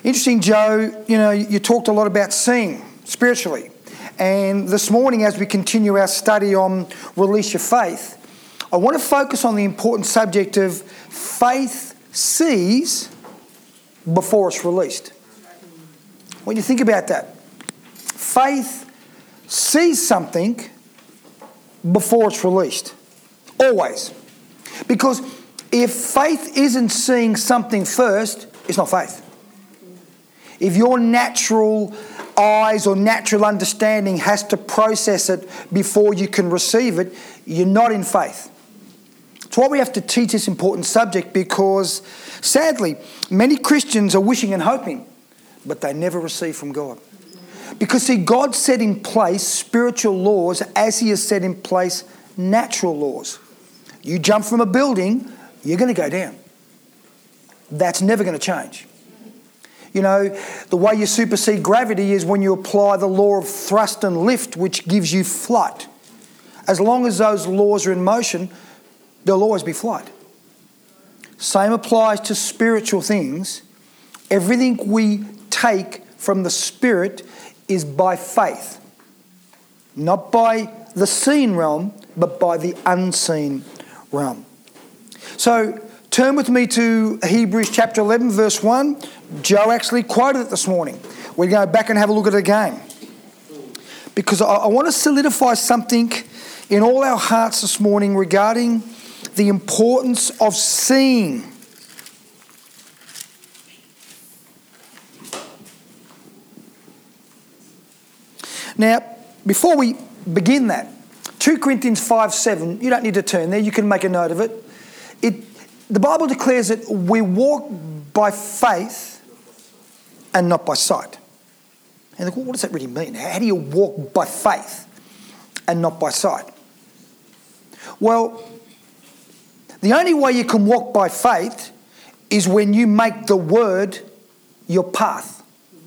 Interesting, Joe, you talked a lot about seeing spiritually. And this morning, as we continue our study on Release Your Faith, I want to focus on the important subject of faith sees before it's released. When you think about that, faith sees something before it's released. Always. Because if faith isn't seeing something first, it's not faith. If your natural eyes or natural understanding has to process it before you can receive it, you're not in faith. It's why we have to teach this important subject, because sadly, many Christians are wishing and hoping, but they never receive from God. Because see, God set in place spiritual laws as He has set in place natural laws. You jump from a building, you're going to go down. That's never going to change. The way you supersede gravity is when you apply the law of thrust and lift, which gives you flight. As long as those laws are in motion, there'll always be flight. Same applies to spiritual things. Everything we take from the Spirit is by faith. Not by the seen realm, but by the unseen realm. So turn with me to Hebrews chapter 11, verse 1. Joe actually quoted it this morning. We're going to go back and have a look at it again. Because I want to solidify something in all our hearts this morning regarding the importance of seeing. Now, before we begin that, 2 Corinthians 5:7, you don't need to turn there, you can make a note of it. The Bible declares that we walk by faith and not by sight. And what does that really mean? How do you walk by faith and not by sight? Well, the only way you can walk by faith is when you make the Word your path.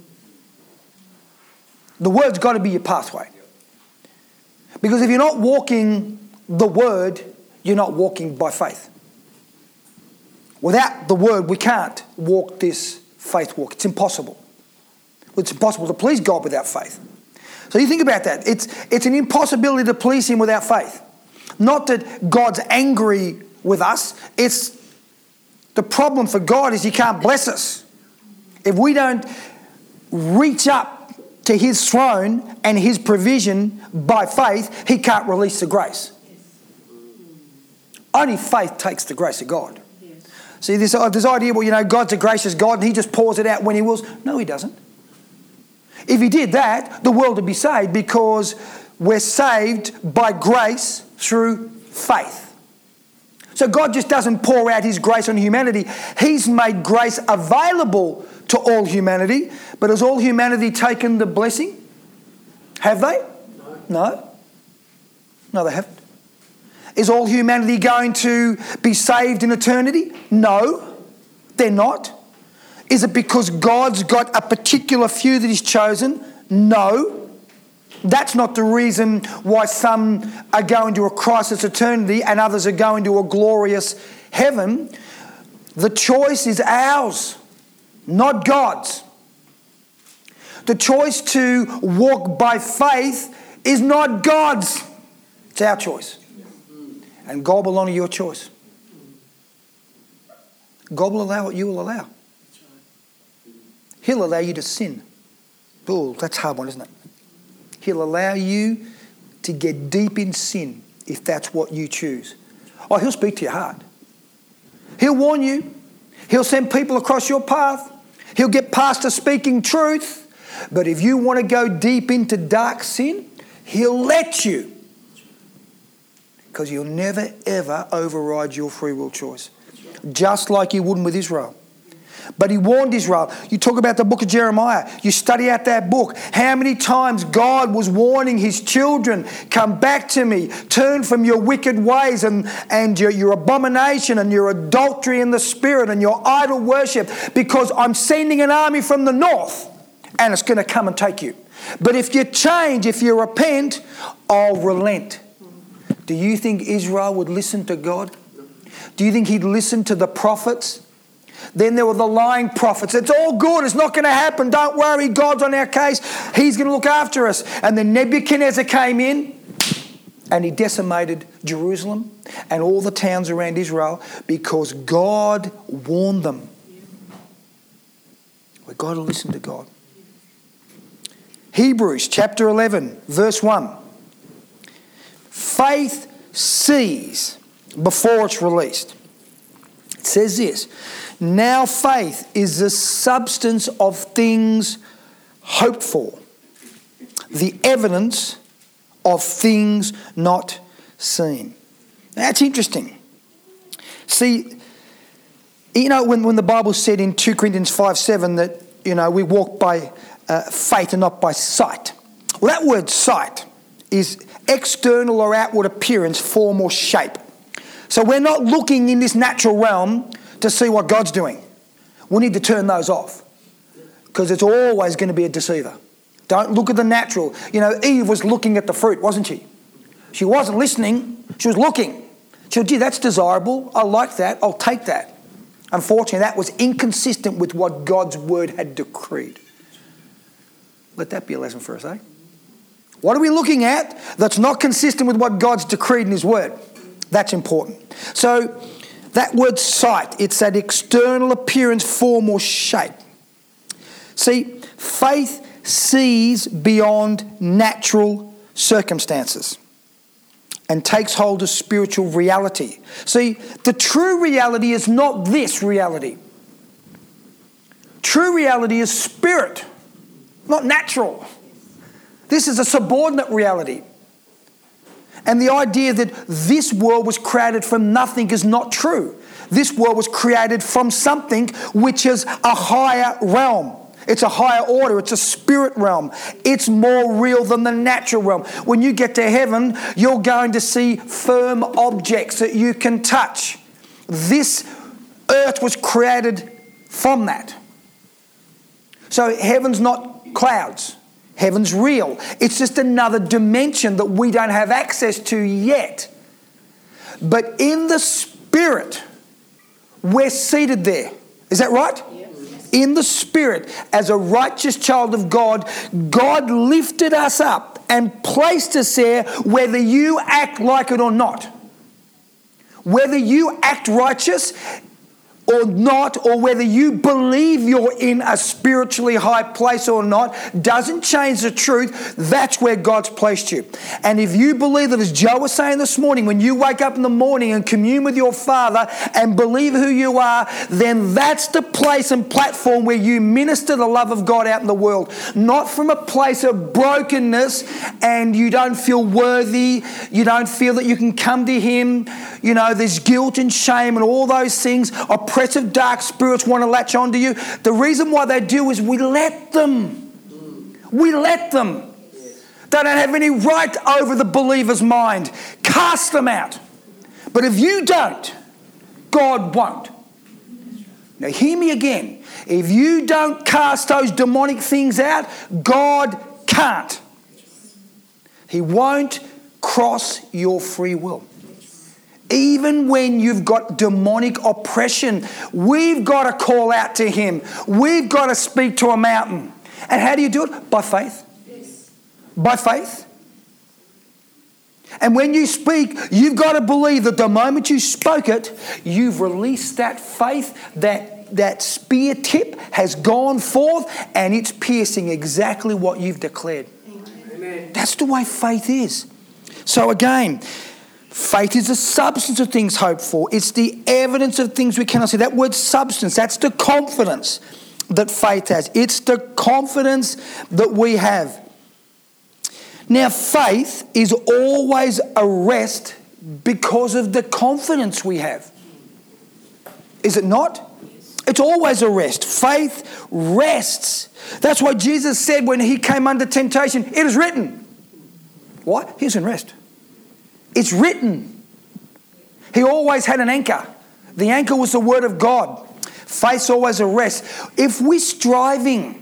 The Word's got to be your pathway. Because if you're not walking the Word, you're not walking by faith. Without the Word, we can't walk this faith walk. It's impossible. It's impossible to please God without faith. So you think about that. It's an impossibility to please Him without faith. Not that God's angry with us. It's the problem for God is He can't bless us. If we don't reach up to His throne and His provision by faith, He can't release the grace. Only faith takes the grace of God. See, this idea, God's a gracious God and He just pours it out when He wills. No, He doesn't. If He did that, the world would be saved, because we're saved by grace through faith. So God just doesn't pour out His grace on humanity. He's made grace available to all humanity. But has all humanity taken the blessing? Have they? No. No, they haven't. Is all humanity going to be saved in eternity? No, they're not. Is it because God's got a particular few that He's chosen? No. That's not the reason why some are going to a crisis eternity and others are going to a glorious heaven. The choice is ours, not God's. The choice to walk by faith is not God's. It's our choice. And God will honour your choice. God will allow what you will allow. He'll allow you to sin. Oh, that's a hard one, isn't it? He'll allow you to get deep in sin if that's what you choose. Oh, He'll speak to your heart. He'll warn you. He'll send people across your path. He'll get pastors speaking truth. But if you want to go deep into dark sin, He'll let you. Because He'll never, ever override your free will choice. Just like He wouldn't with Israel. But He warned Israel. You talk about the book of Jeremiah. You study out that book. How many times God was warning His children, come back to me, turn from your wicked ways and your abomination and your adultery in the spirit and your idol worship, because I'm sending an army from the north and it's going to come and take you. But if you change, if you repent, I'll relent. Do you think Israel would listen to God? Do you think He'd listen to the prophets? Then there were the lying prophets. It's all good. It's not going to happen. Don't worry. God's on our case. He's going to look after us. And then Nebuchadnezzar came in and he decimated Jerusalem and all the towns around Israel because God warned them. We've got to listen to God. Hebrews chapter 11, verse 1. Faith sees before it's released. It says this, now faith is the substance of things hoped for, the evidence of things not seen. Now, that's interesting. See, you know, when the Bible said in 2 Corinthians 5:7 that, you know, we walk by faith and not by sight. Well, that word sight is external or outward appearance, form or shape. So we're not looking in this natural realm to see what God's doing. We need to turn those off because it's always going to be a deceiver. Don't look at the natural. You know, Eve was looking at the fruit, wasn't she? She wasn't listening. She was looking. She said, gee, that's desirable. I like that. I'll take that. Unfortunately, that was inconsistent with what God's word had decreed. Let that be a lesson for us, eh? What are we looking at that's not consistent with what God's decreed in His word? That's important. So that word sight, it's that external appearance, form or shape. See, faith sees beyond natural circumstances and takes hold of spiritual reality. See, the true reality is not this reality. True reality is spirit, not natural. This is a subordinate reality. And the idea that this world was created from nothing is not true. This world was created from something which is a higher realm. It's a higher order. It's a spirit realm. It's more real than the natural realm. When you get to heaven, you're going to see firm objects that you can touch. This earth was created from that. So heaven's not clouds. Heaven's real. It's just another dimension that we don't have access to yet. But in the spirit, we're seated there. Is that right? Yes. In the spirit, as a righteous child of God, God lifted us up and placed us there whether you act like it or not. Whether you act righteous or not, or whether you believe you're in a spiritually high place or not, doesn't change the truth. That's where God's placed you. And if you believe that, as Joe was saying this morning, when you wake up in the morning and commune with your Father and believe who you are, then that's the place and platform where you minister the love of God out in the world. Not from a place of brokenness and you don't feel worthy, you don't feel that you can come to Him. You know, there's guilt and shame and all those things. Oppressive dark spirits want to latch onto you. The reason why they do is we let them. We let them. They don't have any right over the believer's mind. Cast them out. But if you don't, God won't. Now hear me again. If you don't cast those demonic things out, God can't. He won't cross your free will. Even when you've got demonic oppression, we've got to call out to Him. We've got to speak to a mountain. And how do you do it? By faith. Yes. By faith. And when you speak, you've got to believe that the moment you spoke it, you've released that faith, that spear tip has gone forth and it's piercing exactly what you've declared. Amen. That's the way faith is. So again, faith is the substance of things hoped for. It's the evidence of things we cannot see. That word substance, that's the confidence that faith has. It's the confidence that we have. Now, faith is always a rest because of the confidence we have. Is it not? It's always a rest. Faith rests. That's why Jesus said when He came under temptation, it is written. What? He was in rest. It's written. He always had an anchor. The anchor was the word of God. Faith's always a rest. If we're striving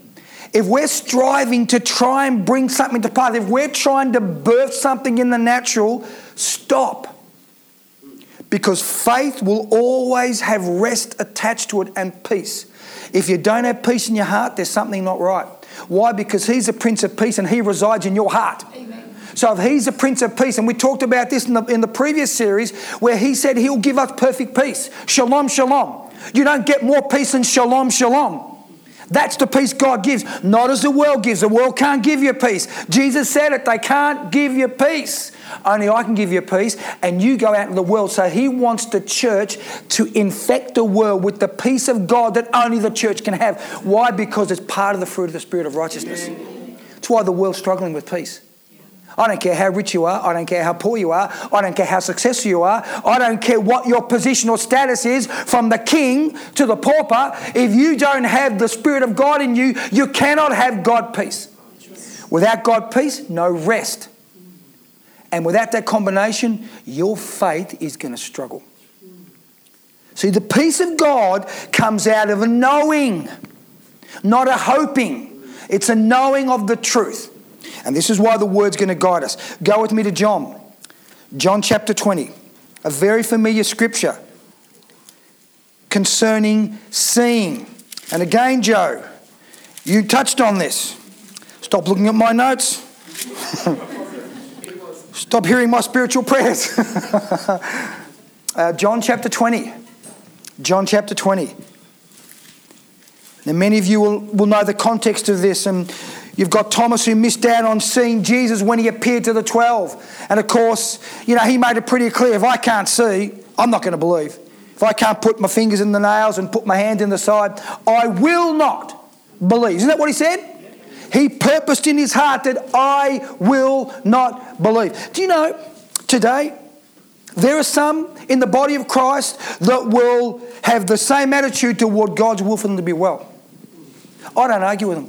to try and bring something to pass, if we're trying to birth something in the natural, stop. because faith will always have rest attached to it and peace. If you don't have peace in your heart, there's something not right. Why? Because he's the Prince of Peace and he resides in your heart. Amen. So if he's the Prince of Peace, and we talked about this in the previous series where he said he'll give us perfect peace. Shalom, shalom. You don't get more peace than shalom, shalom. That's the peace God gives, not as the world gives. The world can't give you peace. Jesus said it, they can't give you peace. Only I can give you peace, and you go out in the world. So he wants the church to infect the world with the peace of God that only the church can have. Why? Because it's part of the fruit of the Spirit of righteousness. That's why the world's struggling with peace. I don't care how rich you are. I don't care how poor you are. I don't care how successful you are. I don't care what your position or status is, from the king to the pauper. If you don't have the Spirit of God in you, you cannot have God peace. Without God peace, no rest. And without that combination, your faith is going to struggle. See, the peace of God comes out of a knowing, not a hoping. It's a knowing of the truth. And this is why the word's going to guide us. Go with me to John. John chapter 20. A very familiar scripture concerning seeing. And again, Joe, you touched on this. Stop looking at my notes. Stop hearing my spiritual prayers. John chapter 20. John chapter 20. Now, many of you will know the context of this, and you've got Thomas who missed out on seeing Jesus when he appeared to the 12. And of course, he made it pretty clear, if I can't see, I'm not going to believe. If I can't put my fingers in the nails and put my hand in the side, I will not believe. Isn't that what he said? He purposed in his heart that I will not believe. Do you know, today, there are some in the body of Christ that will have the same attitude toward God's will for them to be well. I don't argue with them.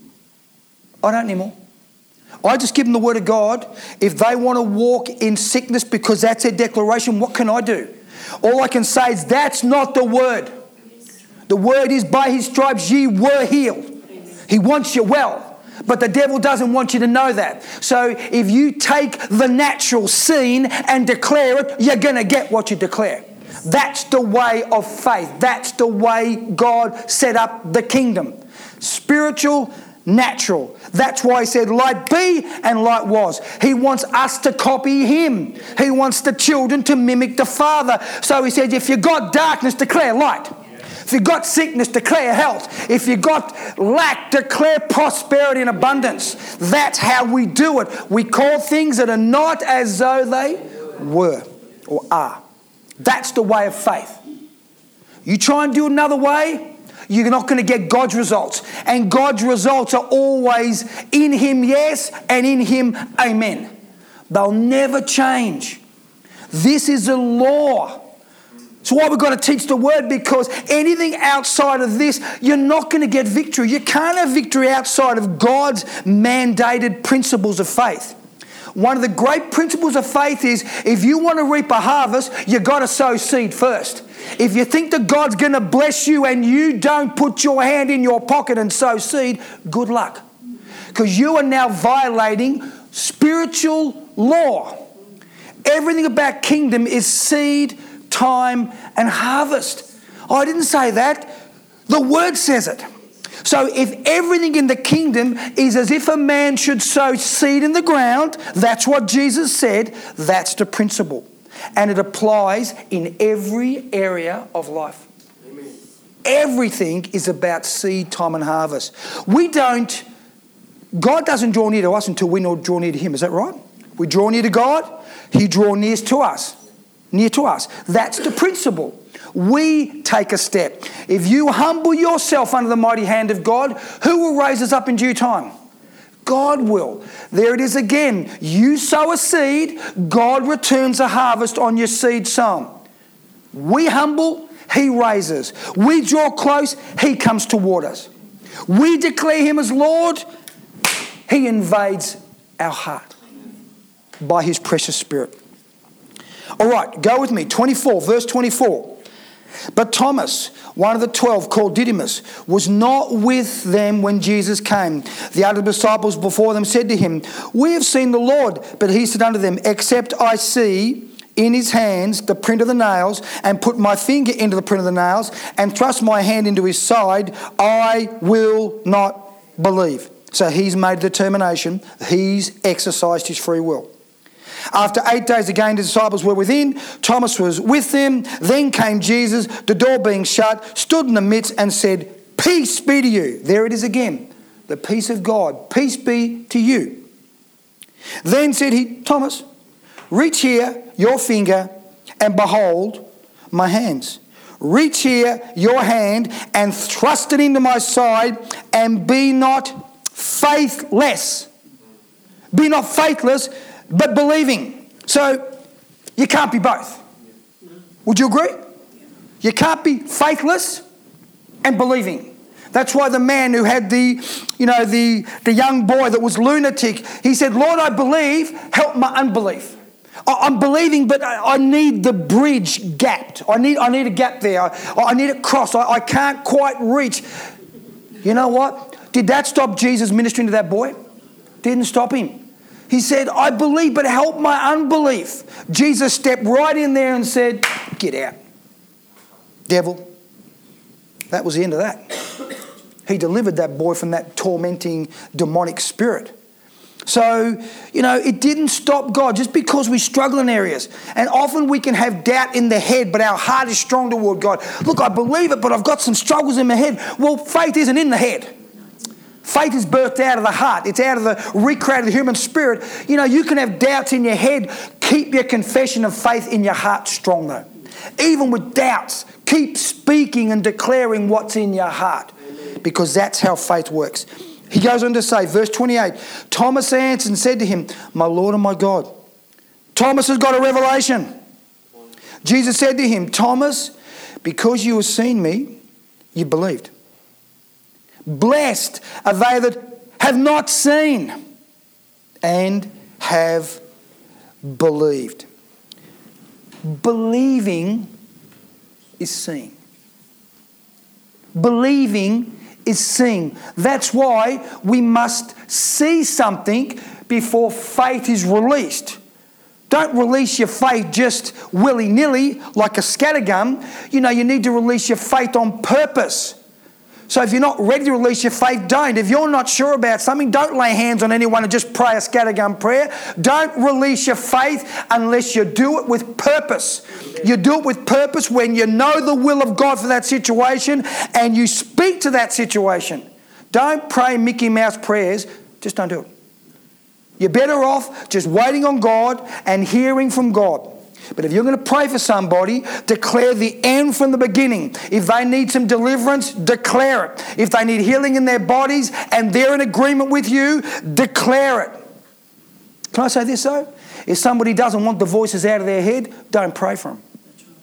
I don't anymore. I just give them the word of God. If they want to walk in sickness because that's their declaration, what can I do? All I can say is that's not the word. The word is by his stripes ye were healed. He wants you well. But the devil doesn't want you to know that. So if you take the natural seen and declare it, you're going to get what you declare. That's the way of faith. That's the way God set up the kingdom. Spiritual, natural. That's why he said light be and light was. He wants us to copy him. He wants the children to mimic the Father. So he said, if you've got darkness, declare light. If you've got sickness, declare health. If you've got lack, declare prosperity and abundance. That's how we do it. We call things that are not as though they were or are. That's the way of faith. You try and do it another way, you're not going to get God's results. And God's results are always in him, yes, and in him, amen. They'll never change. This is a law. That's why we've got to teach the word, because anything outside of this, you're not going to get victory. You can't have victory outside of God's mandated principles of faith. One of the great principles of faith is if you want to reap a harvest, you've got to sow seed first. If you think that God's going to bless you and you don't put your hand in your pocket and sow seed, good luck. Because you are now violating spiritual law. Everything about kingdom is seed, time and harvest. Oh, I didn't say that. The word says it. So if everything in the kingdom is as if a man should sow seed in the ground, that's what Jesus said, that's the principle. And it applies in every area of life. Amen. Everything is about seed, time and harvest. God doesn't draw near to us until we draw near to him. Is that right? We draw near to God, he draws near to us. That's the principle. We take a step. If you humble yourself under the mighty hand of God, who will raise us up in due time? God will. There it is again. You sow a seed, God returns a harvest on your seed sown. We humble, he raises. We draw close, he comes toward us. We declare him as Lord, he invades our heart by his precious Spirit. All right, go with me. 24, verse 24. But Thomas, one of the 12, called Didymus, was not with them when Jesus came. The other disciples before them said to him, we have seen the Lord. But he said unto them, except I see in his hands the print of the nails, and put my finger into the print of the nails, and thrust my hand into his side, I will not believe. So he's made a determination. He's exercised his free will. After 8 days again, the disciples were within. Thomas was with them. Then came Jesus, the door being shut, stood in the midst and said, peace be to you. There it is again. The peace of God. Peace be to you. Then said he, Thomas, reach here your finger and behold my hands. Reach here your hand and thrust it into my side, and be not faithless. Be not faithless, but believing. So you can't be both. Would you agree? You can't be faithless and believing. That's why the man who had the young boy that was lunatic, he said, Lord, I believe, help my unbelief. I'm believing, but I need the bridge gapped. I need a gap there. I need it crossed. I can't quite reach. You know what? Did that stop Jesus ministering to that boy? Didn't stop him. He said, I believe, but help my unbelief. Jesus stepped right in there and said, get out. Devil. That was the end of that. He delivered that boy from that tormenting demonic spirit. So, it didn't stop God just because we struggle in areas. And often we can have doubt in the head, but our heart is strong toward God. Look, I believe it, but I've got some struggles in my head. Well, faith isn't in the head. Faith is birthed out of the heart. It's out of the recreated human spirit. You can have doubts in your head. Keep your confession of faith in your heart strong, though. Even with doubts, keep speaking and declaring what's in your heart, because that's how faith works. He goes on to say, verse 28, Thomas answered and said to him, my Lord and my God. Thomas has got a revelation. Jesus said to him, Thomas, because you have seen me, you believed. Blessed are they that have not seen and have believed. Believing is seeing. Believing is seeing. That's why we must see something before faith is released. Don't release your faith just willy-nilly like a scattergun. You need to release your faith on purpose. So if you're not ready to release your faith, don't. If you're not sure about something, don't lay hands on anyone and just pray a scattergun prayer. Don't release your faith unless you do it with purpose. You do it with purpose when you know the will of God for that situation and you speak to that situation. Don't pray Mickey Mouse prayers. Just don't do it. You're better off just waiting on God and hearing from God. But if you're going to pray for somebody, declare the end from the beginning. If they need some deliverance, declare it. If they need healing in their bodies and they're in agreement with you, declare it. Can I say this though? If somebody doesn't want the voices out of their head, don't pray for them.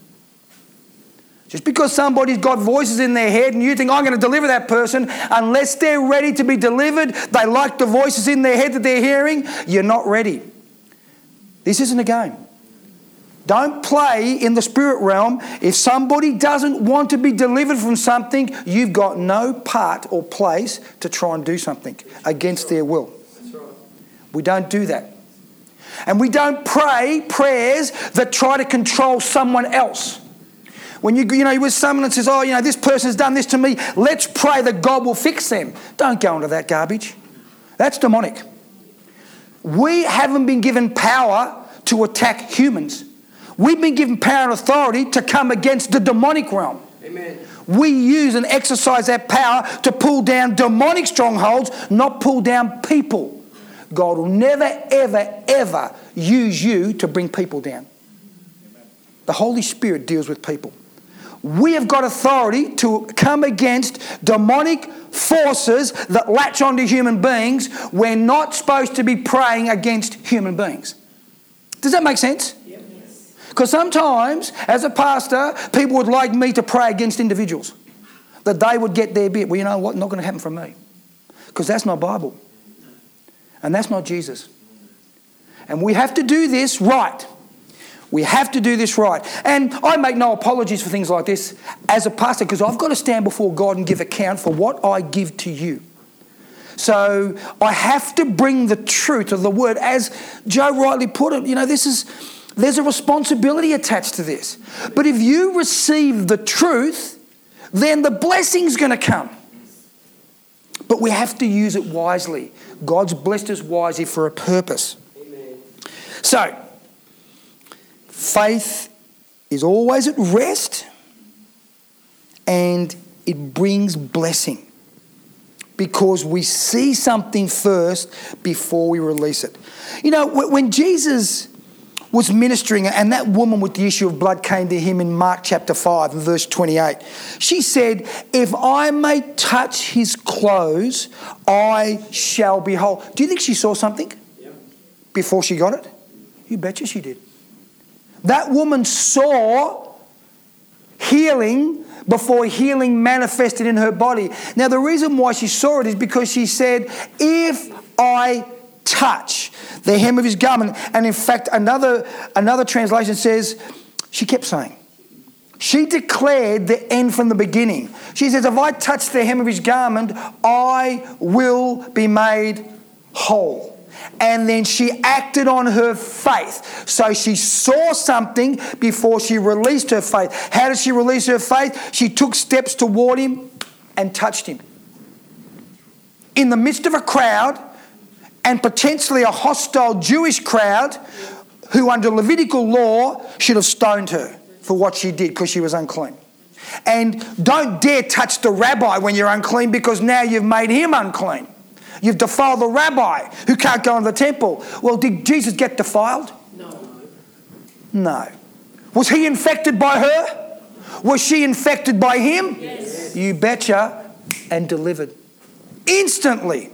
Just because somebody's got voices in their head and you think, I'm going to deliver that person, unless they're ready to be delivered, they like the voices in their head that they're hearing, you're not ready. This isn't a game. Don't play in the spirit realm. If somebody doesn't want to be delivered from something, you've got no part or place to try and do something against their will. We don't do that. And we don't pray prayers that try to control someone else. When you're with someone that says, this person's done this to me, let's pray that God will fix them. Don't go into that garbage. That's demonic. We haven't been given power to attack humans. We've been given power and authority to come against the demonic realm. Amen. We use and exercise that power to pull down demonic strongholds, not pull down people. God will never, ever, ever use you to bring people down. The Holy Spirit deals with people. We have got authority to come against demonic forces that latch onto human beings. We're not supposed to be praying against human beings. Does that make sense? Because sometimes, as a pastor, people would like me to pray against individuals. That they would get their bit. Well, you know what? Not going to happen from me. Because that's not Bible. And that's not Jesus. And we have to do this right. We have to do this right. And I make no apologies for things like this as a pastor, because I've got to stand before God and give account for what I give to you. So I have to bring the truth of the word. As Joe rightly put it, There's a responsibility attached to this. But if you receive the truth, then the blessing's going to come. But we have to use it wisely. God's blessed us wisely for a purpose. Amen. So, faith is always at rest and it brings blessing because we see something first before we release it. You know, when Jesus was ministering and that woman with the issue of blood came to him in Mark chapter 5 and verse 28, she said, if I may touch his clothes, I shall be whole. Do you think she saw something before she got it? You betcha she did. That woman saw healing before healing manifested in her body. Now, the reason why she saw it is because she said, if I touch the hem of his garment. And in fact, another translation says, she kept saying. She declared the end from the beginning. She says, if I touch the hem of his garment, I will be made whole. And then she acted on her faith. So she saw something before she released her faith. How did she release her faith? She took steps toward him and touched him. In the midst of a crowd, and potentially a hostile Jewish crowd who under Levitical law should have stoned her for what she did because she was unclean. And don't dare touch the rabbi when you're unclean because now you've made him unclean. You've defiled the rabbi who can't go into the temple. Well, did Jesus get defiled? No. Was he infected by her? Was she infected by him? Yes. You betcha. And delivered. Instantly.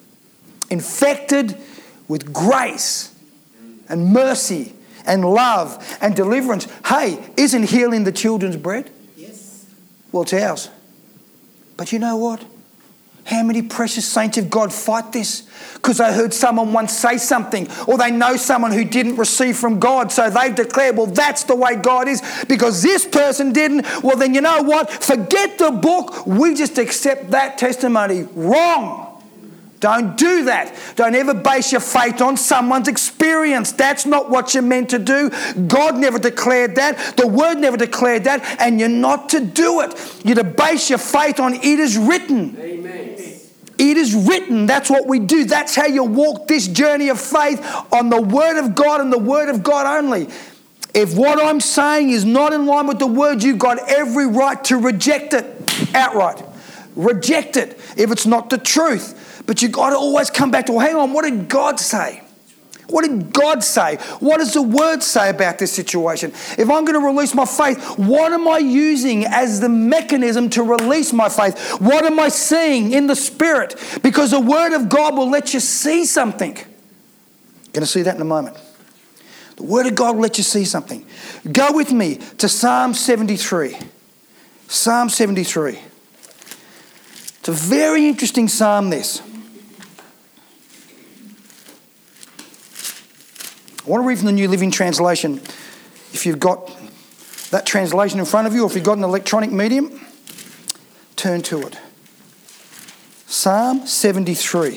Infected with grace and mercy and love and deliverance. Hey, isn't healing the children's bread? Yes. Well, it's ours. But you know what? How many precious saints of God fight this? Because they heard someone once say something, or they know someone who didn't receive from God, so they've declared, well, that's the way God is because this person didn't. Well, then you know what? Forget the book. We just accept that testimony. Wrong. Don't do that. Don't ever base your faith on someone's experience. That's not what you're meant to do. God never declared that. The Word never declared that. And you're not to do it. You're to base your faith on it is written. Amen. It is written. That's what we do. That's how you walk this journey of faith on the Word of God and the Word of God only. If what I'm saying is not in line with the Word, you've got every right to reject it outright. Reject it if it's not the truth. But you've got to always come back to, well, hang on, what did God say? What did God say? What does the Word say about this situation? If I'm going to release my faith, what am I using as the mechanism to release my faith? What am I seeing in the Spirit? Because the Word of God will let you see something. Going to see that in a moment. The Word of God will let you see something. Go with me to Psalm 73. Psalm 73. It's a very interesting psalm, this. I want to read from the New Living Translation. If you've got that translation in front of you, or if you've got an electronic medium, turn to it. Psalm 73.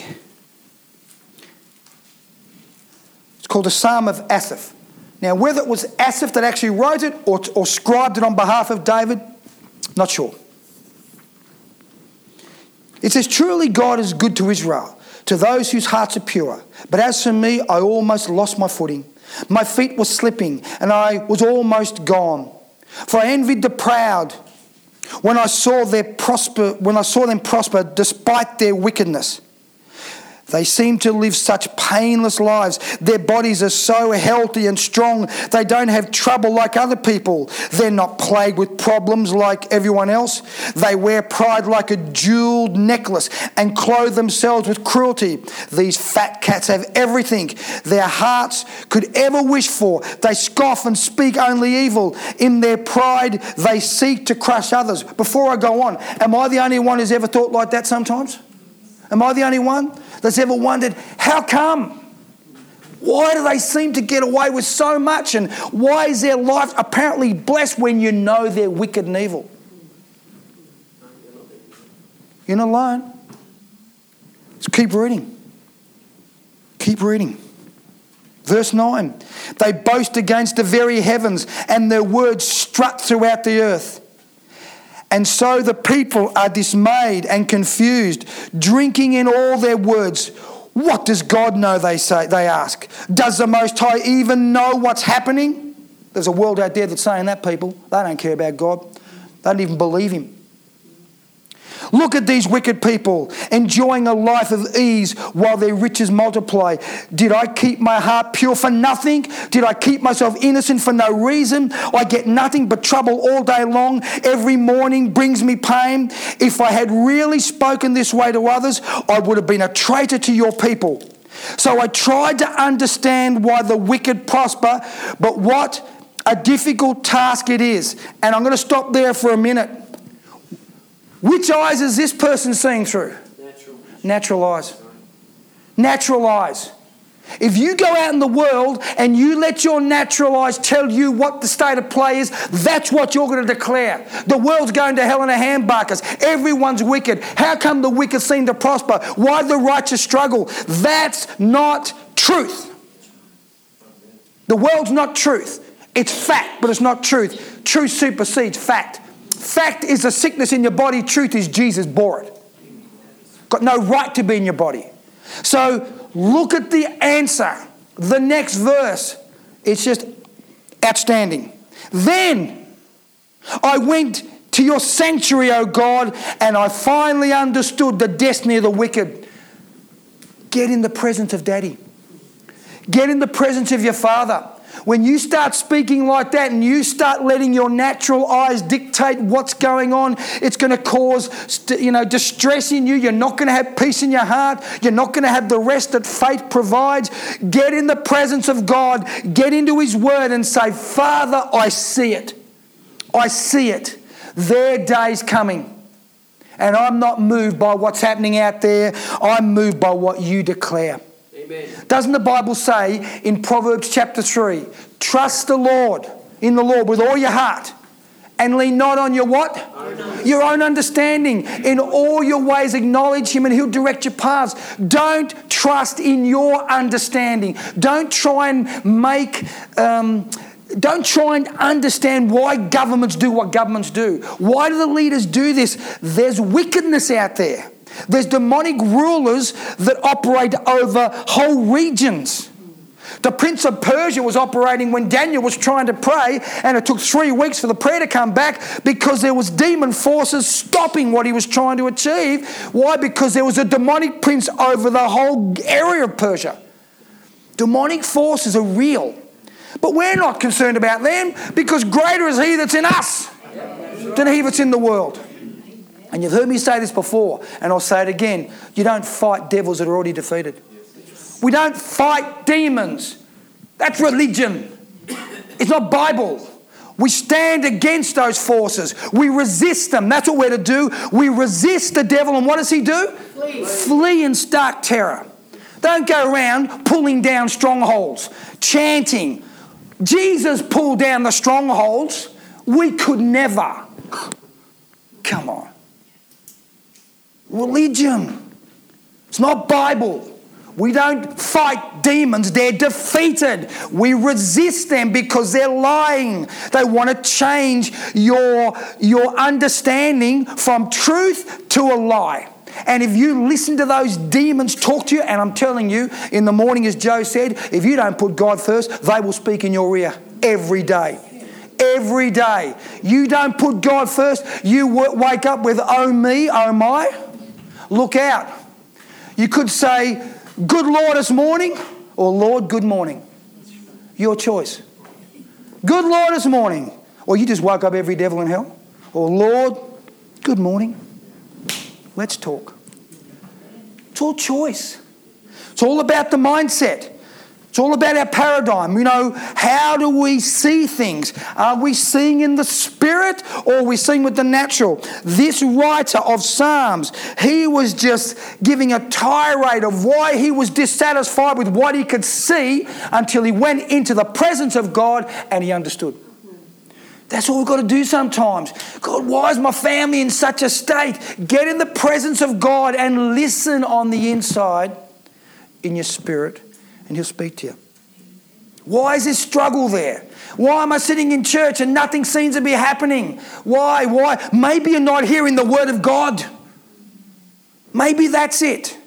It's called the Psalm of Asaph. Now, whether it was Asaph that actually wrote it or scribed it on behalf of David, not sure. It says, truly God is good to Israel, to those whose hearts are pure. But as for me, I almost lost my footing. My feet were slipping, and I was almost gone. For I envied the proud when I saw them prosper despite their wickedness. They seem to live such painless lives. Their bodies are so healthy and strong. They don't have trouble like other people. They're not plagued with problems like everyone else. They wear pride like a jeweled necklace and clothe themselves with cruelty. These fat cats have everything their hearts could ever wish for. They scoff and speak only evil. In their pride, they seek to crush others. Before I go on, am I the only one who's ever thought like that sometimes? Am I the only one that's ever wondered, how come? Why do they seem to get away with so much? And why is their life apparently blessed when you know they're wicked and evil? You're not alone. Let's keep reading. Keep reading. Verse 9, they boast against the very heavens, and their words strut throughout the earth. And so the people are dismayed and confused, drinking in all their words. What does God know, they ask. Does the Most High even know what's happening? There's a world out there that's saying that, people. They don't care about God. They don't even believe him. Look at these wicked people enjoying a life of ease while their riches multiply. Did I keep my heart pure for nothing? Did I keep myself innocent for no reason? I get nothing but trouble all day long. Every morning brings me pain. If I had really spoken this way to others, I would have been a traitor to your people. So I tried to understand why the wicked prosper, but what a difficult task it is. And I'm going to stop there for a minute. Which eyes is this person seeing through? Natural eyes. Natural eyes. If you go out in the world and you let your natural eyes tell you what the state of play is, that's what you're going to declare. The world's going to hell in a handbasket. Everyone's wicked. How come the wicked seem to prosper? Why the righteous struggle? That's not truth. The world's not truth. It's fact, but it's not truth. Truth supersedes fact. Fact is a sickness in your body. Truth is Jesus bore it. Got no right to be in your body. So look at the answer. The next verse. It's just outstanding. Then I went to your sanctuary, O God, and I finally understood the destiny of the wicked. Get in the presence of Daddy. Get in the presence of your Father. When you start speaking like that and you start letting your natural eyes dictate what's going on, it's going to cause, distress in you. You're not going to have peace in your heart. You're not going to have the rest that faith provides. Get in the presence of God. Get into His Word and say, Father, I see it. I see it. Their day's coming. And I'm not moved by what's happening out there. I'm moved by what you declare. Amen. Doesn't the Bible say in Proverbs chapter 3, trust the Lord, in the Lord with all your heart and lean not on your what? Your own understanding. In all your ways acknowledge Him and He'll direct your paths. Don't trust in your understanding. Don't try and don't try and understand why governments do what governments do. Why do the leaders do this? There's wickedness out there. There's demonic rulers that operate over whole regions. The Prince of Persia was operating when Daniel was trying to pray, and it took 3 weeks for the prayer to come back because there was demon forces stopping what he was trying to achieve. Why? Because there was a demonic prince over the whole area of Persia. Demonic forces are real. But we're not concerned about them because greater is He that's in us than he that's in the world. And you've heard me say this before, and I'll say it again. You don't fight devils that are already defeated. We don't fight demons. That's religion. It's not Bible. We stand against those forces. We resist them. That's what we're to do. We resist the devil, and what does he do? Flee in stark terror. Don't go around pulling down strongholds, chanting. Jesus pulled down the strongholds. We could never. Come on. Religion. It's not Bible. We don't fight demons. They're defeated. We resist them because they're lying. They want to change your understanding from truth to a lie. And if you listen to those demons talk to you, and I'm telling you, in the morning, as Joe said, if you don't put God first, they will speak in your ear every day. Every day. You don't put God first, you wake up with, oh me, oh my. Look out. You could say, good Lord this morning, or Lord, good morning. Your choice. Good Lord this morning. Or you just woke up every devil in hell. Or Lord, good morning. Let's talk. It's all choice. It's all about the mindset. It's all about our paradigm. You know, how do we see things? Are we seeing in the spirit or are we seeing with the natural? This writer of Psalms, he was just giving a tirade of why he was dissatisfied with what he could see until he went into the presence of God and he understood. That's all we've got to do sometimes. God, why is my family in such a state? Get in the presence of God and listen on the inside in your spirit and He'll speak to you. Why is this struggle there? Why am I sitting in church and nothing seems to be happening? Why? Maybe you're not hearing the word of God. Maybe that's it.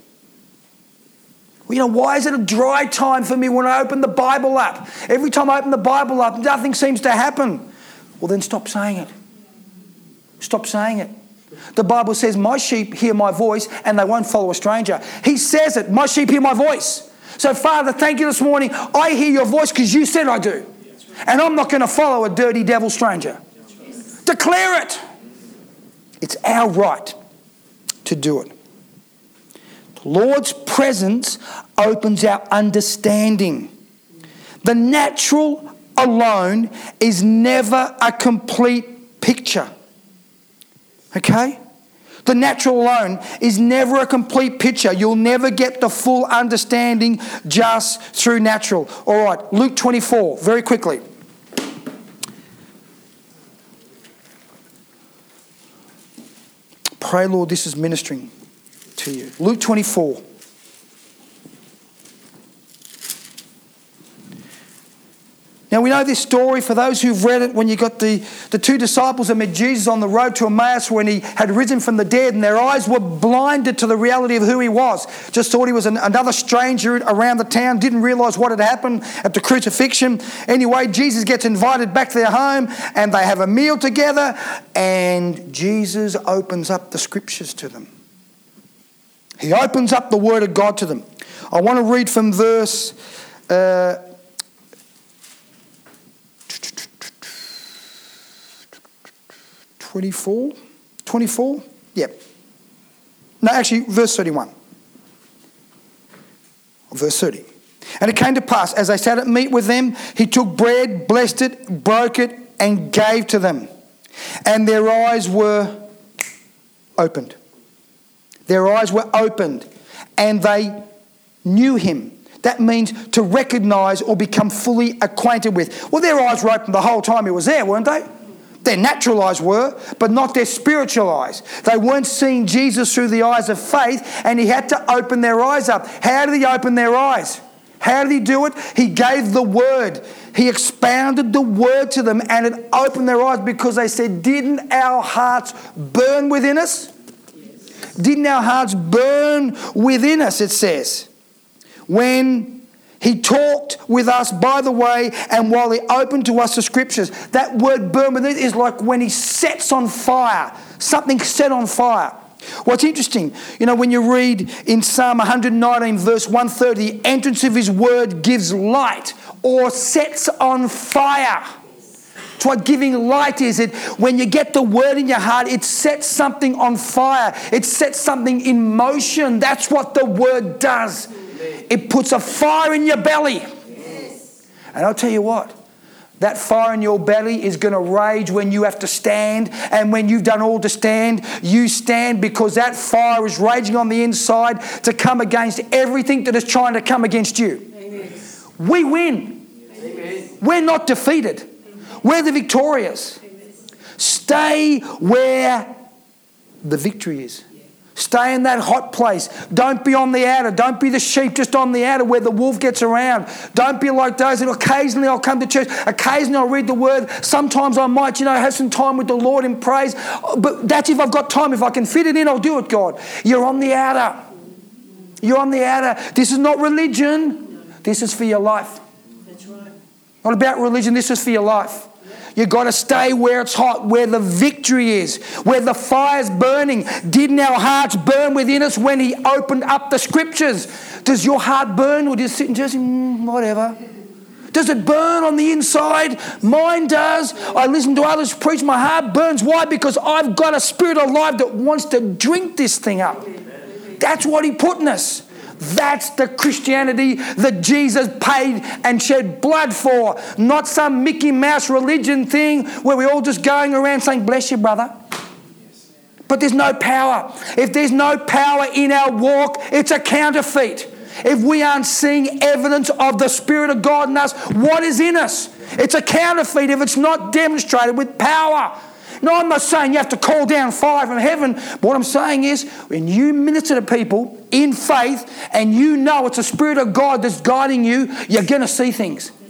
Why is it a dry time for me when I open the Bible up? Every time I open the Bible up, nothing seems to happen. Well, then stop saying it. Stop saying it. The Bible says, my sheep hear my voice and they won't follow a stranger. He says it, my sheep hear my voice. So, Father, thank you this morning. I hear your voice because you said I do. And I'm not going to follow a dirty devil stranger. Declare it. It's our right to do it. The Lord's presence opens our understanding. The natural alone is never a complete picture. Okay? The natural alone is never a complete picture. You'll never get the full understanding just through natural. All right, Luke 24, very quickly. Pray, Lord, this is ministering to you. Luke 24. Now we know this story, for those who've read it, when you got the two disciples that met Jesus on the road to Emmaus when he had risen from the dead, and their eyes were blinded to the reality of who he was. Just thought he was another stranger around the town, didn't realise what had happened at the crucifixion. Anyway, Jesus gets invited back to their home and they have a meal together, and Jesus opens up the scriptures to them. He opens up the word of God to them. I want to read from verse 24? Yep. No, actually, verse 31. Verse 30. And it came to pass, as they sat at meat with them, he took bread, blessed it, broke it, and gave to them. And their eyes were opened. Their eyes were opened, and they knew him. That means to recognise or become fully acquainted with. Well, their eyes were open the whole time he was there, weren't they? Their natural eyes were, but not their spiritual eyes. They weren't seeing Jesus through the eyes of faith, and he had to open their eyes up. How did he open their eyes? How did he do it? He gave the word. He expounded the word to them, and it opened their eyes, because they said, didn't our hearts burn within us? Yes. Didn't our hearts burn within us, it says. When he talked with us by the way, and while he opened to us the scriptures. That word burn within is like when he sets on fire. Something set on fire. What's interesting, when you read in Psalm 119 verse 130, the entrance of his word gives light or sets on fire. It's what giving light is. When you get the word in your heart, it sets something on fire. It sets something in motion. That's what the word does. It puts a fire in your belly. Yes. And I'll tell you what, that fire in your belly is going to rage when you have to stand. And when you've done all to stand, you stand, because that fire is raging on the inside to come against everything that is trying to come against you. Amen. We win. Amen. We're not defeated. Amen. We're the victorious. Amen. Stay where the victory is. Stay in that hot place. Don't be on the outer. Don't be the sheep just on the outer where the wolf gets around. Don't be like those that occasionally I'll come to church. Occasionally I'll read the word. Sometimes I might, have some time with the Lord in praise. But that's if I've got time. If I can fit it in, I'll do it, God. You're on the outer. You're on the outer. This is not religion. This is for your life. That's right. Not about religion. This is for your life. You've got to stay where it's hot, where the victory is, where the fire's burning. Didn't our hearts burn within us when he opened up the scriptures? Does your heart burn, or do you sit and just, whatever? Does it burn on the inside? Mine does. I listen to others preach. My heart burns. Why? Because I've got a spirit alive that wants to drink this thing up. That's what he put in us. That's the Christianity that Jesus paid and shed blood for. Not some Mickey Mouse religion thing where we're all just going around saying, bless you, brother. But there's no power. If there's no power in our walk, it's a counterfeit. If we aren't seeing evidence of the Spirit of God in us, what is in us? It's a counterfeit if it's not demonstrated with power. No, I'm not saying you have to call down fire from heaven. But what I'm saying is, when you minister to people in faith and you know it's the Spirit of God that's guiding you, you're going to see things.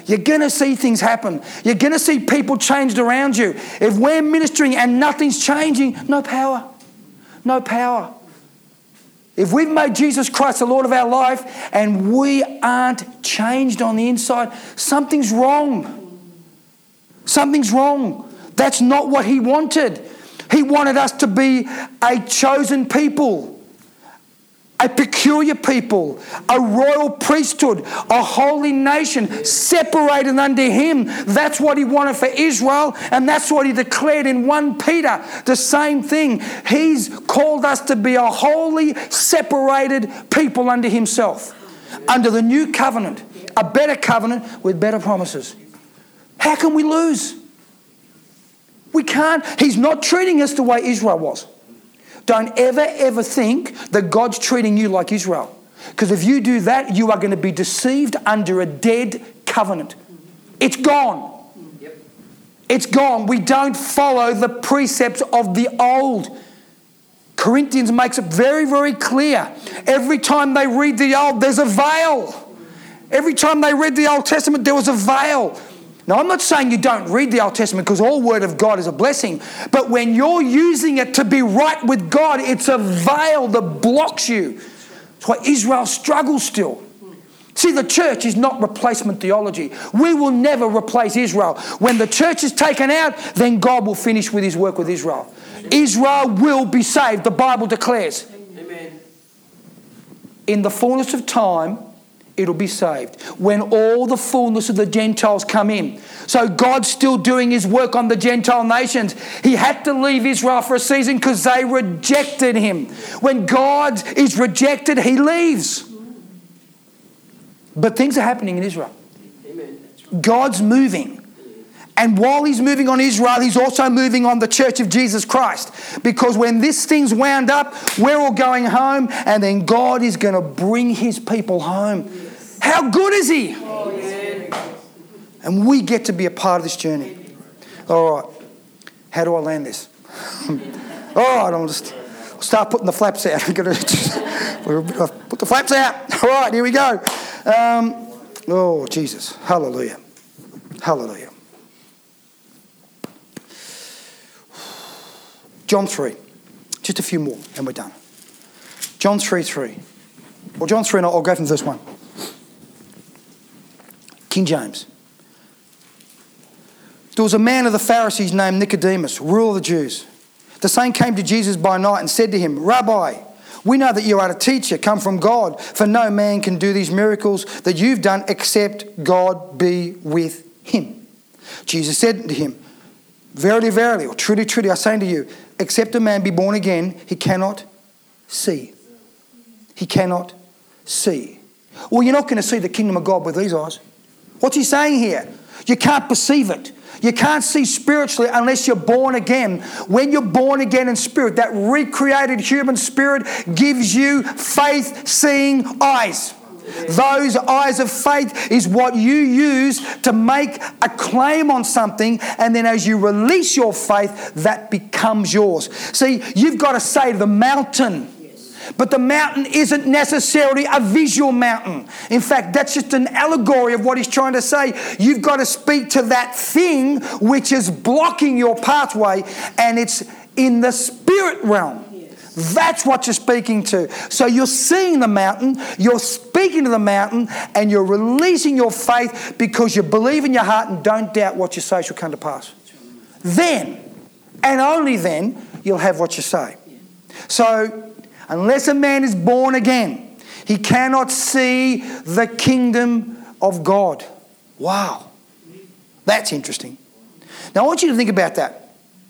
You're going to see things happen. You're going to see people changed around you. If we're ministering and nothing's changing, no power. No power. If we've made Jesus Christ the Lord of our life and we aren't changed on the inside, something's wrong. Something's wrong. That's not what He wanted. He wanted us to be a chosen people, a peculiar people, a royal priesthood, a holy nation, separated unto Him. That's what He wanted for Israel, and that's what He declared in 1 Peter, the same thing. He's called us to be a holy, separated people unto Himself, under the new covenant, a better covenant with better promises. How can we lose? We can't. He's not treating us the way Israel was. Don't ever think that God's treating you like Israel. Because if you do that, you are going to be deceived under a dead covenant. It's gone. It's gone. We don't follow the precepts of the old. Corinthians makes it very, very clear. Every time they read the old, there's a veil. Every time they read the Old Testament, there was a veil. Now, I'm not saying you don't read the Old Testament, because all Word of God is a blessing. But when you're using it to be right with God, it's a veil that blocks you. That's why Israel struggles still. See, the church is not replacement theology. We will never replace Israel. When the church is taken out, then God will finish with His work with Israel. Israel will be saved, the Bible declares. Amen. In the fullness of time, it'll be saved. When all the fullness of the Gentiles come in. So God's still doing His work on the Gentile nations. He had to leave Israel for a season because they rejected Him. When God is rejected, He leaves. But things are happening in Israel. God's moving. And while He's moving on Israel, He's also moving on the church of Jesus Christ. Because when this thing's wound up, we're all going home, and then God is going to bring His people home. How good is He? And we get to be a part of this journey. All right. How do I land this? All right, I'll just start putting the flaps out. I'm going to put the flaps out. All right, here we go. Oh, Jesus. Hallelujah. Hallelujah. John 3. Just a few more and we're done. John 3:3. Well, John 3, and I'll go from verse 1. King James. There was a man of the Pharisees named Nicodemus, ruler of the Jews. The same came to Jesus by night and said to Him, Rabbi, we know that you are a teacher come from God, for no man can do these miracles that you've done except God be with him. Jesus said to him, Verily, verily, or truly, truly, I say to you, except a man be born again, he cannot see. He cannot see. Well, you're not going to see the kingdom of God with these eyes. What's He saying here? You can't perceive it. You can't see spiritually unless you're born again. When you're born again in spirit, that recreated human spirit gives you faith-seeing eyes. Those eyes of faith is what you use to make a claim on something, and then as you release your faith, that becomes yours. See, you've got to say to the mountain, but the mountain isn't necessarily a visual mountain. In fact, that's just an allegory of what He's trying to say. You've got to speak to that thing which is blocking your pathway, and it's in the spirit realm. That's what you're speaking to. So you're seeing the mountain, you're speaking to the mountain, and you're releasing your faith because you believe in your heart and don't doubt what you say shall come to pass. Then, and only then, you'll have what you say. So, unless a man is born again, he cannot see the kingdom of God. Wow. That's interesting. Now, I want you to think about that.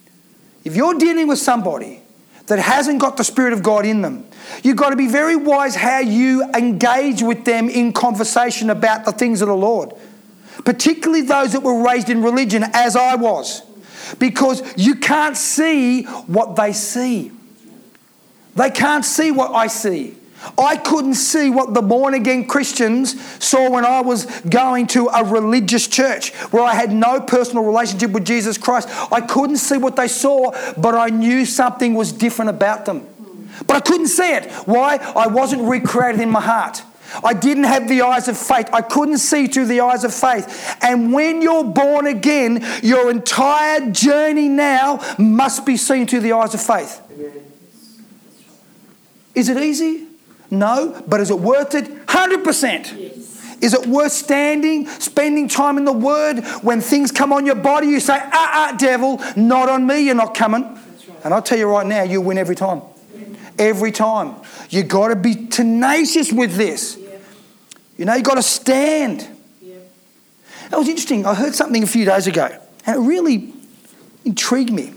If you're dealing with somebody that hasn't got the Spirit of God in them, you've got to be very wise how you engage with them in conversation about the things of the Lord. Particularly those that were raised in religion, as I was. Because you can't see what they see. They can't see what I see. I couldn't see what the born-again Christians saw when I was going to a religious church where I had no personal relationship with Jesus Christ. I couldn't see what they saw, but I knew something was different about them. But I couldn't see it. Why? I wasn't recreated in my heart. I didn't have the eyes of faith. I couldn't see through the eyes of faith. And when you're born again, your entire journey now must be seen through the eyes of faith. Is it easy? No. But is it worth it? 100%. Yes. Is it worth spending time in the Word? When things come on your body, you say, devil, not on me, you're not coming. Right. And I'll tell you right now, you'll win every time. Every time. You've got to be tenacious with this. Yeah. You've got to stand. Yeah. That was interesting. I heard something a few days ago, and it really intrigued me.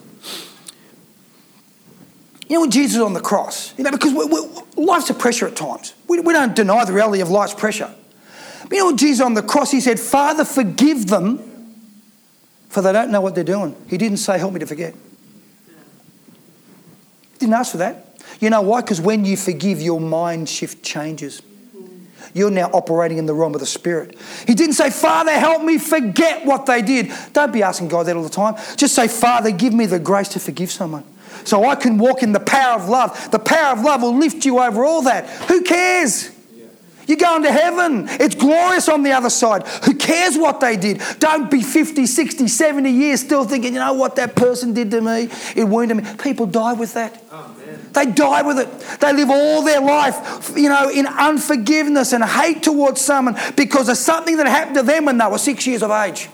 When Jesus was on the cross, because life's a pressure at times. We don't deny the reality of life's pressure. But when Jesus was on the cross, he said, Father, forgive them, for they don't know what they're doing. He didn't say, help me to forget. He didn't ask for that. You know why? Because when you forgive, your mind shift changes. You're now operating in the realm of the Spirit. He didn't say, Father, help me forget what they did. Don't be asking God that all the time. Just say, Father, give me the grace to forgive someone, so I can walk in the power of love. The power of love will lift you over all that. Who cares? You're going to heaven. It's glorious on the other side. Who cares what they did? Don't be 50, 60, 70 years still thinking, you know what that person did to me? It wounded me. People die with that. They die with it. They live all their life, in unforgiveness and hate towards someone because of something that happened to them when they were 6 years of age.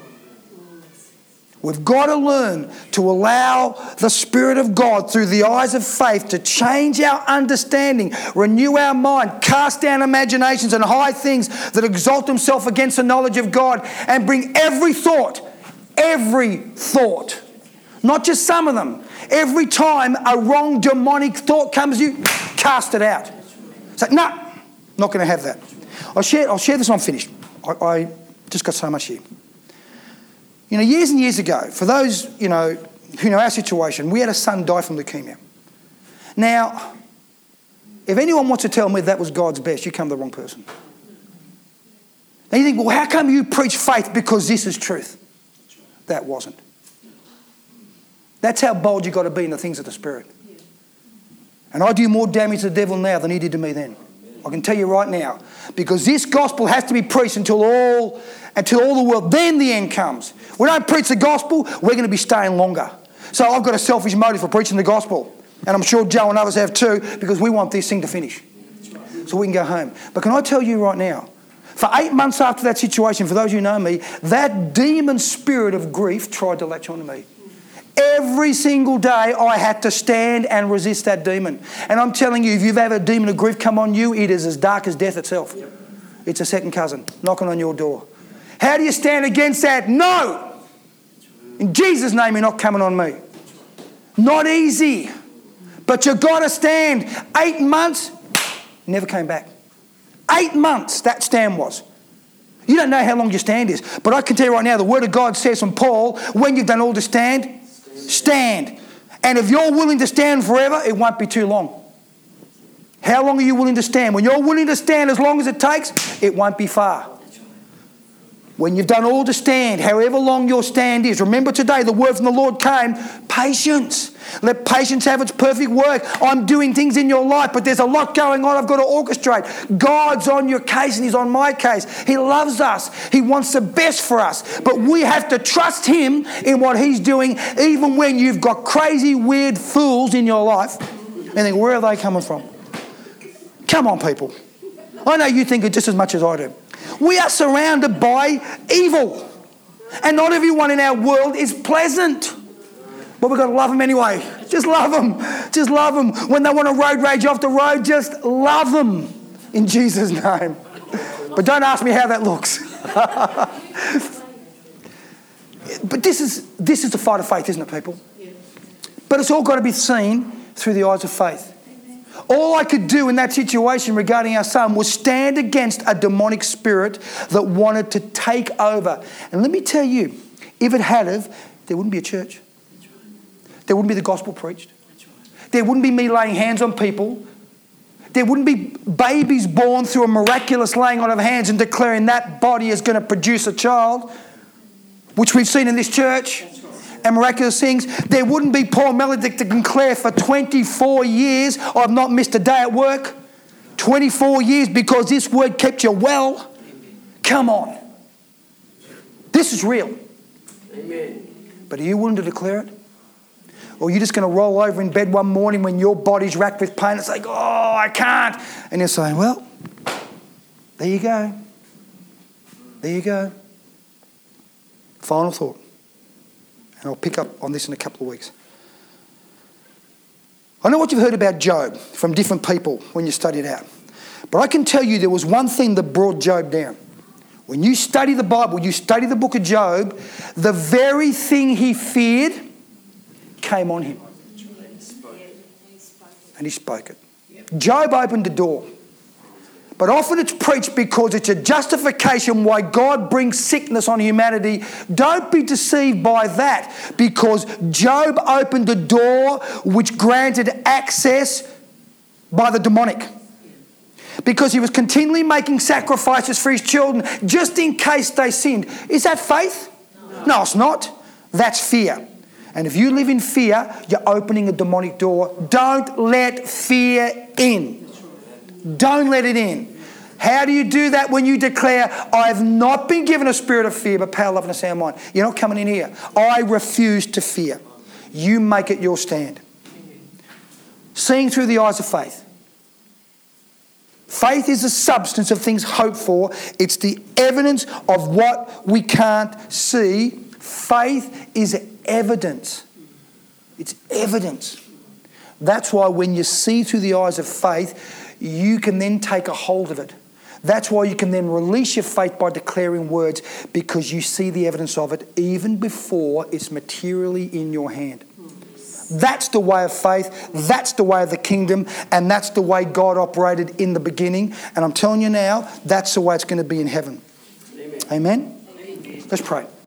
We've got to learn to allow the Spirit of God through the eyes of faith to change our understanding, renew our mind, cast down imaginations and high things that exalt themselves against the knowledge of God, and bring every thought, not just some of them. Every time a wrong demonic thought comes to you, cast it out. Say, no, not going to have that. I'll share this when I'm finished. I just got so much here. Years and years ago, for those, who know our situation, we had a son die from leukemia. Now, if anyone wants to tell me that was God's best, you come to the wrong person. Now you think, well, how come you preach faith because this is truth? That wasn't. That's how bold you've got to be in the things of the Spirit. And I do more damage to the devil now than he did to me then. I can tell you right now. Because this gospel has to be preached until all the world, then the end comes. We don't preach the gospel, we're going to be staying longer. So I've got a selfish motive for preaching the gospel. And I'm sure Joe and others have too, because we want this thing to finish. So we can go home. But can I tell you right now, for 8 months after that situation, for those who know me, that demon spirit of grief tried to latch onto me. Every single day I had to stand and resist that demon. And I'm telling you, if you've had a demon of grief come on you, it is as dark as death itself. Yep. It's a second cousin knocking on your door. How do you stand against that? No! In Jesus' name, you're not coming on me. Not easy. But you've got to stand. 8 months, never came back. 8 months that stand was. You don't know how long your stand is. But I can tell you right now, the Word of God says from Paul, when you've done all to stand. And if you're willing to stand forever, it won't be too long. How long are you willing to stand? When you're willing to stand as long as it takes, it won't be far. When you've done all to stand, however long your stand is, remember today the word from the Lord came, patience. Let patience have its perfect work. I'm doing things in your life, but there's a lot going on I've got to orchestrate. God's on your case and He's on my case. He loves us. He wants the best for us. But we have to trust Him in what He's doing, even when you've got crazy, weird fools in your life. And think, where are they coming from? Come on, people. I know you think it just as much as I do. We are surrounded by evil. And not everyone in our world is pleasant. But we've got to love them anyway. Just love them. Just love them. When they want to road rage off the road, just love them in Jesus' name. But don't ask me how that looks. But this is the fight of faith, isn't it, people? But it's all got to be seen through the eyes of faith. All I could do in that situation regarding our son was stand against a demonic spirit that wanted to take over. And let me tell you, if it had of, there wouldn't be a church. There wouldn't be the gospel preached. There wouldn't be me laying hands on people. There wouldn't be babies born through a miraculous laying on of hands and declaring that body is going to produce a child, which we've seen in this church. And miraculous things. There wouldn't be Paul Melodick to declare for 24 years, I've not missed a day at work. 24 years because this word kept you well. Come on. This is real. Amen. But are you willing to declare it? Or are you just going to roll over in bed one morning when your body's racked with pain? It's like, oh, I can't. And you're saying, well, there you go. There you go. Final thought. And I'll pick up on this in a couple of weeks. I know what you've heard about Job from different people when you study it out. But I can tell you there was one thing that brought Job down. When you study the Bible, you study the book of Job, the very thing he feared came on him. And he spoke it. Job opened the door. But often it's preached because it's a justification why God brings sickness on humanity. Don't be deceived by that, because Job opened the door which granted access by the demonic. Because he was continually making sacrifices for his children just in case they sinned. Is that faith? No, it's not. That's fear. And if you live in fear, you're opening a demonic door. Don't let fear in. Don't let it in. How do you do that? When you declare, I have not been given a spirit of fear, but power, love and a sound mind. You're not coming in here. I refuse to fear. You make it your stand. Seeing through the eyes of faith. Faith is the substance of things hoped for. It's the evidence of what we can't see. Faith is evidence. It's evidence. That's why when you see through the eyes of faith, you can then take a hold of it. That's why you can then release your faith by declaring words, because you see the evidence of it even before it's materially in your hand. That's the way of faith. That's the way of the kingdom. And that's the way God operated in the beginning. And I'm telling you now, that's the way it's going to be in heaven. Amen? Amen? Let's pray.